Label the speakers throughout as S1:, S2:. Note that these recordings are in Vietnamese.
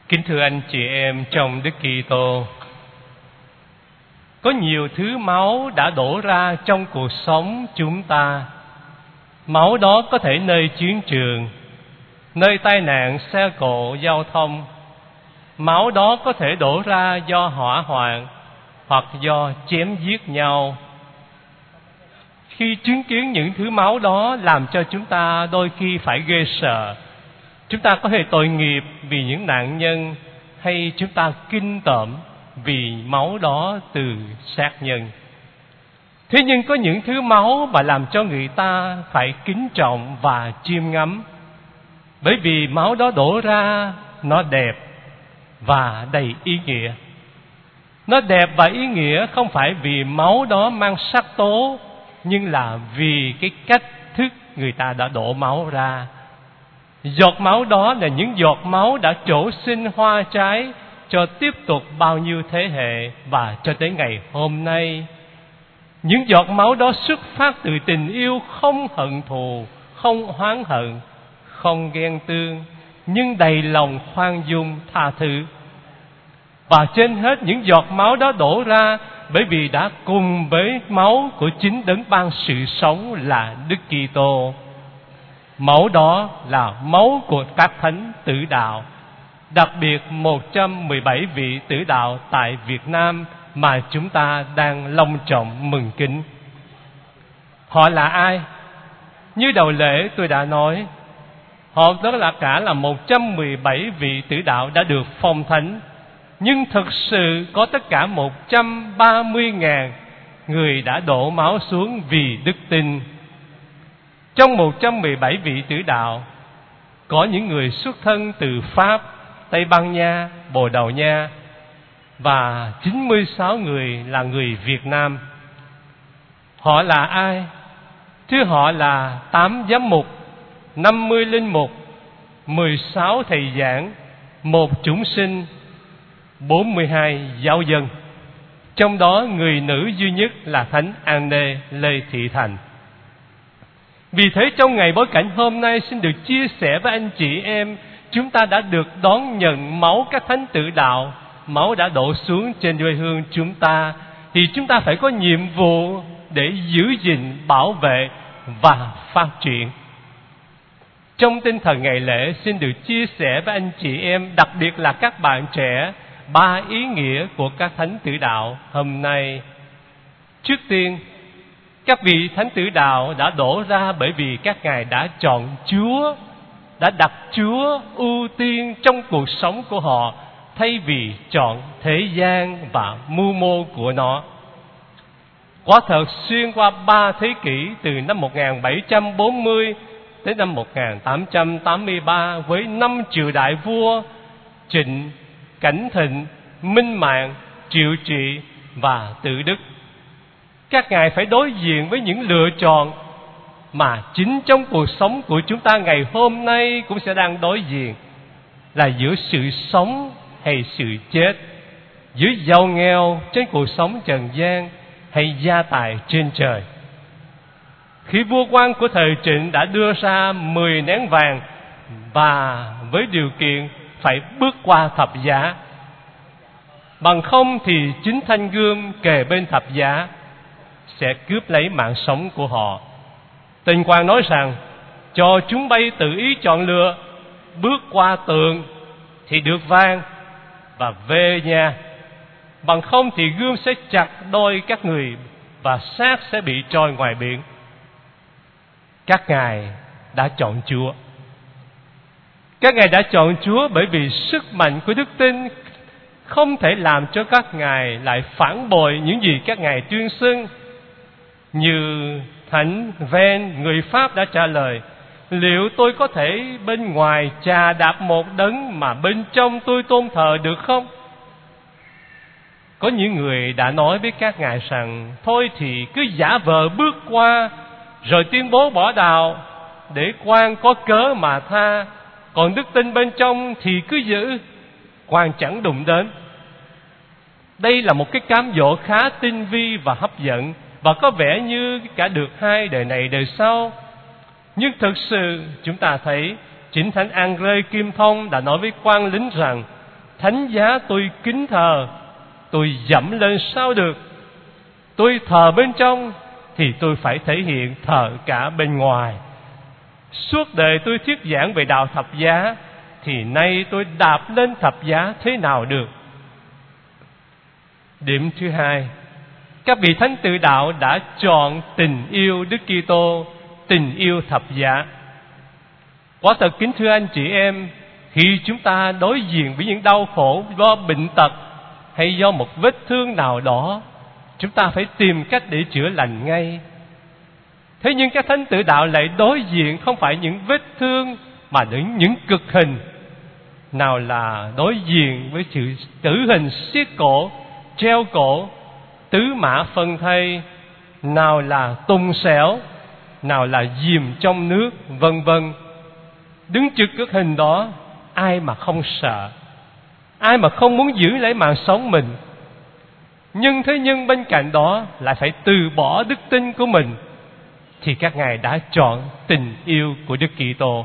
S1: Kính thưa anh chị em trong Đức Kitô, có nhiều thứ máu đã đổ ra trong cuộc sống chúng ta. Máu đó có thể nơi chiến trường, nơi tai nạn xe cộ giao thông. Máu đó có thể đổ ra do hỏa hoạn hoặc do chém giết nhau. Khi chứng kiến những thứ máu đó làm cho chúng ta đôi khi phải ghê sợ. Chúng ta có thể tội nghiệp vì những nạn nhân, hay chúng ta kinh tởm vì máu đó từ sát nhân. Thế nhưng có những thứ máu mà làm cho người ta phải kính trọng và chiêm ngắm. Bởi vì máu đó đổ ra nó đẹp và đầy ý nghĩa. Nó đẹp và ý nghĩa không phải vì máu đó mang sắc tố, nhưng là vì cái cách thức người ta đã đổ máu ra. Giọt máu đó là những giọt máu đã trổ sinh hoa trái cho tiếp tục bao nhiêu thế hệ và cho tới ngày hôm nay. Những giọt máu đó xuất phát từ tình yêu không hận thù, không oán hận, không ghen tương, nhưng đầy lòng khoan dung tha thứ. Và trên hết những giọt máu đó đổ ra bởi vì đã cùng với máu của chính đấng ban sự sống là Đức Kitô. Máu đó là máu của các thánh tử đạo, đặc biệt 117 vị tử đạo tại Việt Nam mà chúng ta đang long trọng mừng kính. Họ là ai? Như đầu lễ tôi đã nói, họ đó là cả là 117 vị tử đạo đã được phong thánh. Nhưng thực sự có tất cả 130.000 người đã đổ máu xuống vì đức tin. Trong 117 vị tử đạo, có những người xuất thân từ Pháp, Tây Ban Nha, Bồ Đào Nha, và 96 người là người Việt Nam. Họ là ai? Thưa, họ là 8 giám mục, 50 linh mục, 16 thầy giảng, 1 chúng sinh, 42 giáo dân. Trong đó người nữ duy nhất là Thánh An-nê Lê Thị Thành. Vì thế trong ngày bối cảnh hôm nay xin được chia sẻ với anh chị em, chúng ta đã được đón nhận máu các thánh tử đạo, máu đã đổ xuống trên quê hương chúng ta, thì chúng ta phải có nhiệm vụ để giữ gìn, bảo vệ và phát triển. Trong tinh thần ngày lễ xin được chia sẻ với anh chị em, đặc biệt là các bạn trẻ, 3 ý nghĩa của các thánh tử đạo hôm nay. Trước tiên, các vị thánh tử đạo đã đổ ra bởi vì các ngài đã chọn Chúa, đã đặt Chúa ưu tiên trong cuộc sống của họ, thay vì chọn thế gian và mưu mô của nó. Quả thật xuyên qua 3 thế kỷ, từ năm 1740 đến năm 1883, với 5 triều đại vua Trịnh, Cảnh Thịnh, Minh Mạng, Triệu Trị và Tự Đức, các ngài phải đối diện với những lựa chọn mà chính trong cuộc sống của chúng ta ngày hôm nay cũng sẽ đang đối diện, là giữa sự sống hay sự chết, giữa giàu nghèo trên cuộc sống trần gian hay gia tài trên trời. Khi vua quan của thời Trịnh đã đưa ra 10 nén vàng, và với điều kiện phải bước qua thập giá, bằng không thì chính thanh gươm kề bên thập giá sẽ cướp lấy mạng sống của họ. Tình quan nói rằng, cho chúng bay tự ý chọn lựa, bước qua tường thì được vàng và về nhà, bằng không thì gươm sẽ chặt đôi các người và xác sẽ bị trôi ngoài biển. Các ngài đã chọn Chúa. Các ngài đã chọn Chúa bởi vì sức mạnh của đức tin không thể làm cho các ngài lại phản bội những gì các ngài tuyên xưng. Như Thánh Ven người Pháp đã trả lời, liệu tôi có thể bên ngoài chà đạp một đấng mà bên trong tôi tôn thờ được không? Có những người đã nói với các ngài rằng, thôi thì cứ giả vờ bước qua rồi tuyên bố bỏ đạo, để quan có cớ mà tha, còn đức tin bên trong thì cứ giữ, quan chẳng đụng đến. Đây là một cái cám dỗ khá tinh vi và hấp dẫn, và có vẻ như cả được hai đời này đời sau. Nhưng thực sự chúng ta thấy chính Thánh Andrê Kim Thông đã nói với quan lính rằng, thánh giá tôi kính thờ, tôi dẫm lên sao được? Tôi thờ bên trong thì tôi phải thể hiện thờ cả bên ngoài. Suốt đời tôi thuyết giảng về đạo thập giá, thì nay tôi đạp lên thập giá thế nào được? Điểm thứ hai, các vị thánh tử đạo đã chọn tình yêu Đức Kitô, tình yêu thập giá. Quả thật kính thưa anh chị em, khi chúng ta đối diện với những đau khổ do bệnh tật hay do một vết thương nào đó, chúng ta phải tìm cách để chữa lành ngay. Thế nhưng các thánh tử đạo lại đối diện không phải những vết thương mà đến những cực hình. Nào là đối diện với sự tử hình xiết cổ, treo cổ, tứ mã phân thây, nào là tung xẻo, nào là dìm trong nước, vân vân. Đứng trước cực hình đó, ai mà không sợ, ai mà không muốn giữ lấy mạng sống mình. Nhưng thế nhưng bên cạnh đó lại phải từ bỏ đức tin của mình, thì các ngài đã chọn tình yêu của Đức Kitô.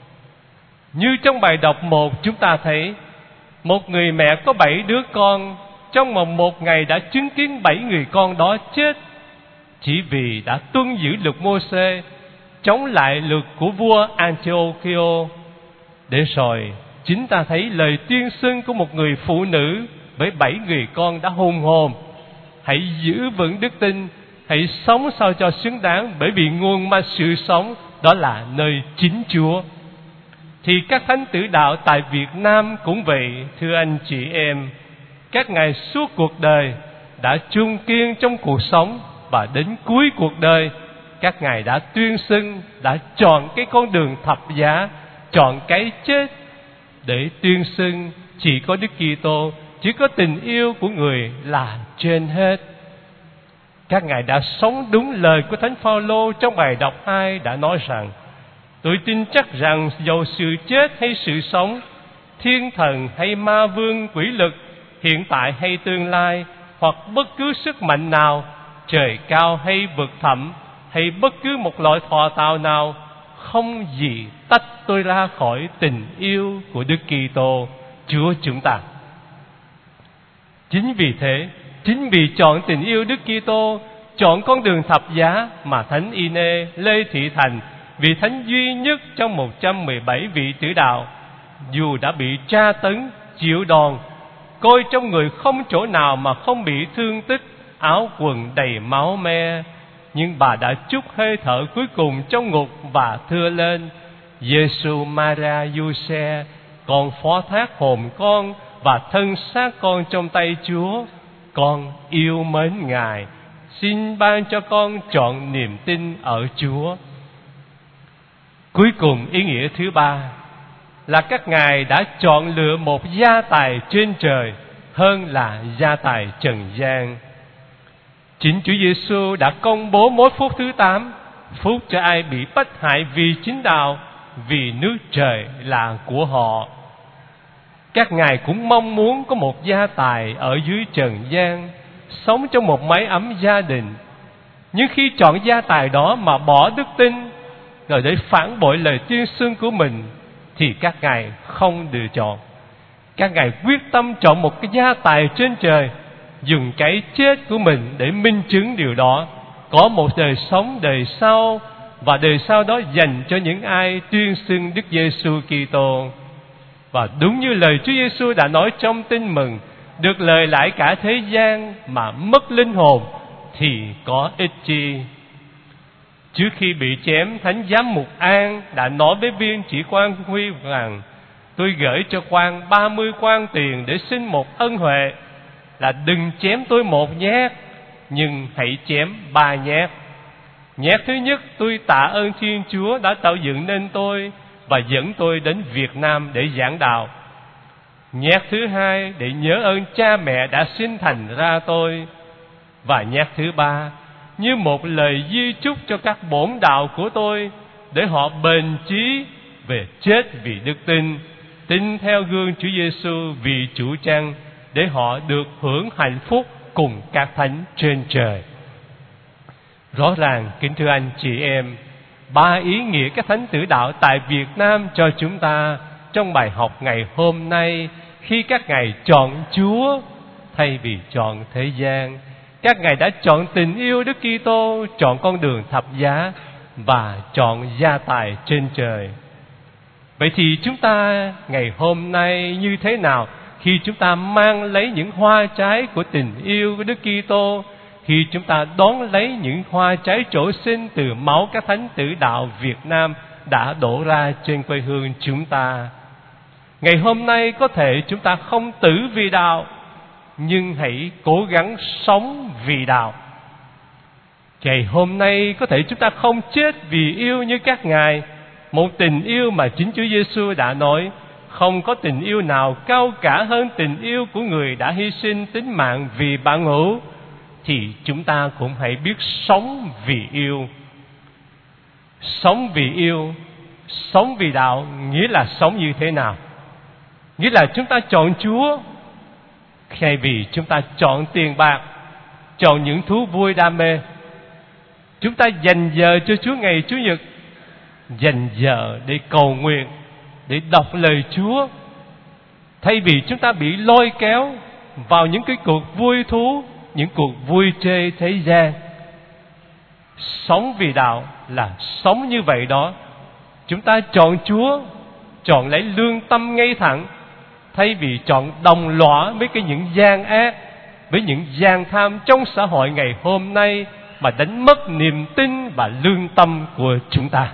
S1: Như trong bài đọc 1 chúng ta thấy, một người mẹ có 7 đứa con, trong một ngày đã chứng kiến 7 người con đó chết, chỉ vì đã tuân giữ luật Mô-sê, chống lại luật của vua Antiochio. Để rồi chính ta thấy lời tuyên xưng của một người phụ nữ với 7 người con đã hùng hồn: hãy giữ vững đức tin, hãy sống sao cho xứng đáng, bởi vì nguồn mà sự sống đó là nơi chính Chúa. Thì các thánh tử đạo tại Việt Nam cũng vậy, thưa anh chị em. Các ngài suốt cuộc đời đã chung kiên trong cuộc sống, và đến cuối cuộc đời các ngài đã tuyên xưng, đã chọn cái con đường thập giá, chọn cái chết để tuyên xưng chỉ có Đức Kitô, chỉ có tình yêu của người là trên hết. Các ngài đã sống đúng lời của Thánh Phaolô trong bài đọc 2 đã nói rằng: tôi tin chắc rằng dầu sự chết hay sự sống, thiên thần hay ma vương quỷ lực, hiện tại hay tương lai, hoặc bất cứ sức mạnh nào, trời cao hay vực thẳm, hay bất cứ một loại thọ tạo nào, không gì tách tôi ra khỏi tình yêu của Đức Kitô, Chúa chúng ta. Chính vì thế, chính vì chọn tình yêu Đức Kitô, chọn con đường thập giá, mà Thánh Ine Lê Thị Thành, vị thánh duy nhất trong 117 vị tử đạo, dù đã bị tra tấn, chịu đòn, coi trong người không chỗ nào mà không bị thương tích, áo quần đầy máu me, nhưng bà đã trút hơi thở cuối cùng trong ngục và thưa lên: Giêsu Maria Giuse, con phó thác hồn con và thân xác con trong tay Chúa. Con yêu mến Ngài, xin ban cho con trọn niềm tin ở Chúa. Cuối cùng, ý nghĩa thứ ba là các ngài đã chọn lựa một gia tài trên trời hơn là gia tài trần gian. Chính Chúa Giêsu đã công bố mối phúc thứ 8, phúc cho ai bị bách hại vì chính đạo, vì nước trời là của họ. Các ngài cũng mong muốn có một gia tài ở dưới trần gian, sống trong một mái ấm gia đình. Nhưng khi chọn gia tài đó mà bỏ đức tin, rồi để phản bội lời tuyên xưng của mình, thì các ngài không lựa chọn. Các ngài quyết tâm chọn một cái gia tài trên trời, dùng cái chết của mình để minh chứng điều đó. Có một đời sống đời sau, và đời sau đó dành cho những ai tuyên xưng Đức Giêsu Kitô. Và đúng như lời Chúa Giêsu đã nói trong Tin Mừng: được lời lãi cả thế gian mà mất linh hồn thì có ích chi. Trước khi bị chém, Thánh Giám mục An đã nói với viên chỉ quan Huy rằng: tôi gửi cho quan 30 quan tiền để xin một ân huệ, là đừng chém tôi một nhát, nhưng hãy chém 3 nhát. Nhát thứ nhất, tôi tạ ơn Thiên Chúa đã tạo dựng nên tôi và dẫn tôi đến Việt Nam để giảng đạo. Nhát thứ hai, để nhớ ơn cha mẹ đã sinh thành ra tôi. Và nhát thứ ba, như một lời di chúc cho các bổn đạo của tôi, để họ bền chí về chết vì đức tin, tin theo gương Chúa Giêsu vì chủ chăn, để họ được hưởng hạnh phúc cùng các thánh trên trời. Rõ ràng, kính thưa anh chị em, 3 ý nghĩa các thánh tử đạo tại Việt Nam cho chúng ta trong bài học ngày hôm nay khi các ngài chọn Chúa thay vì chọn thế gian. Các ngài đã chọn tình yêu Đức Kitô, chọn con đường thập giá và chọn gia tài trên trời. Vậy thì chúng ta ngày hôm nay như thế nào khi chúng ta mang lấy những hoa trái của tình yêu của Đức Kitô, khi chúng ta đón lấy những hoa trái trổ sinh từ máu các thánh tử đạo Việt Nam đã đổ ra trên quê hương chúng ta? Ngày hôm nay có thể chúng ta không tử vì đạo, nhưng hãy cố gắng sống vì đạo. Ngày hôm nay có thể chúng ta không chết vì yêu như các ngài, một tình yêu mà chính Chúa Giêsu đã nói, không có tình yêu nào cao cả hơn tình yêu của người đã hy sinh tính mạng vì bạn hữu, thì chúng ta cũng hãy biết sống vì yêu. Sống vì yêu, sống vì đạo nghĩa là sống như thế nào? Nghĩa là chúng ta chọn Chúa thay vì chúng ta chọn tiền bạc, chọn những thú vui đam mê. Chúng ta dành giờ cho Chúa ngày Chủ nhật, dành giờ để cầu nguyện, để đọc lời Chúa, thay vì chúng ta bị lôi kéo vào những cái cuộc vui thú, những cuộc vui chơi thế gian. Sống vì đạo là sống như vậy đó. Chúng ta chọn Chúa, chọn lấy lương tâm ngay thẳng, thay vì chọn đồng lõa với những gian ác, với những gian tham trong xã hội ngày hôm nay mà đánh mất niềm tin và lương tâm của chúng ta.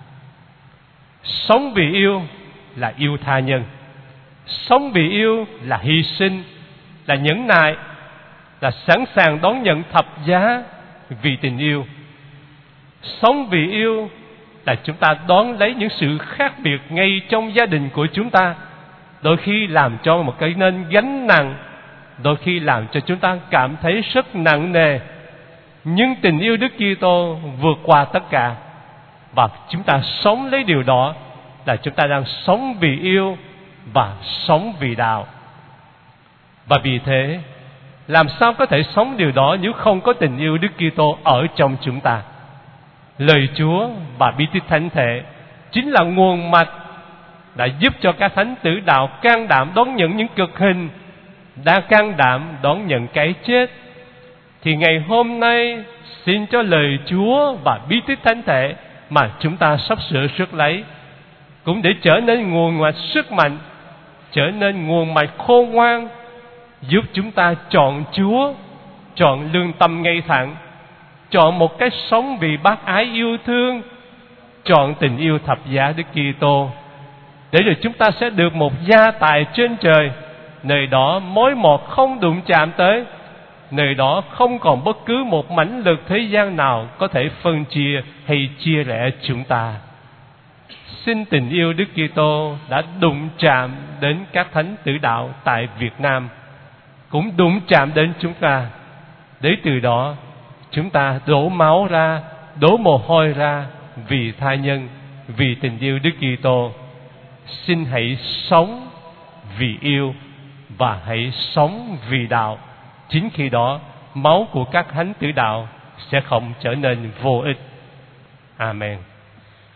S1: Sống vì yêu là yêu tha nhân. Sống vì yêu là hy sinh, là nhẫn nại, là sẵn sàng đón nhận thập giá vì tình yêu. Sống vì yêu là chúng ta đón lấy những sự khác biệt ngay trong gia đình của chúng ta, đôi khi làm cho một cái nên gánh nặng, đôi khi làm cho chúng ta cảm thấy rất nặng nề. Nhưng tình yêu Đức Kitô vượt qua tất cả, và chúng ta sống lấy điều đó là chúng ta đang sống vì yêu và sống vì đạo. Và vì thế, làm sao có thể sống điều đó nếu không có tình yêu Đức Kitô ở trong chúng ta? Lời Chúa và bí tích thánh thể chính là nguồn mạch đã giúp cho các thánh tử đạo can đảm đón nhận những cực hình, đã can đảm đón nhận cái chết. Thì ngày hôm nay xin cho lời Chúa và bí tích thánh thể mà chúng ta sắp sửa rước lấy cũng để trở nên nguồn mạch sức mạnh, trở nên nguồn mạch khôn ngoan, giúp chúng ta chọn Chúa, chọn lương tâm ngay thẳng, chọn một cái sống vì bác ái yêu thương, chọn tình yêu thập giá Đức Kitô, để rồi chúng ta sẽ được một gia tài trên trời. Nơi đó mối một không đụng chạm tới, nơi đó không còn bất cứ một mãnh lực thế gian nào có thể phân chia hay chia rẽ chúng ta. Xin tình yêu Đức Kitô đã đụng chạm đến các thánh tử đạo tại Việt Nam, cũng đụng chạm đến chúng ta, để từ đó chúng ta đổ máu ra, đổ mồ hôi ra vì tha nhân, vì tình yêu Đức Kitô. Xin hãy sống vì yêu và hãy sống vì đạo. Chính khi đó máu của các thánh tử đạo sẽ không trở nên vô ích. Amen.